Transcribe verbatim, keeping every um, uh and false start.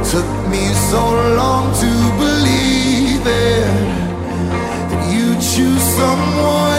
Took me so long to believe it, that you choose someone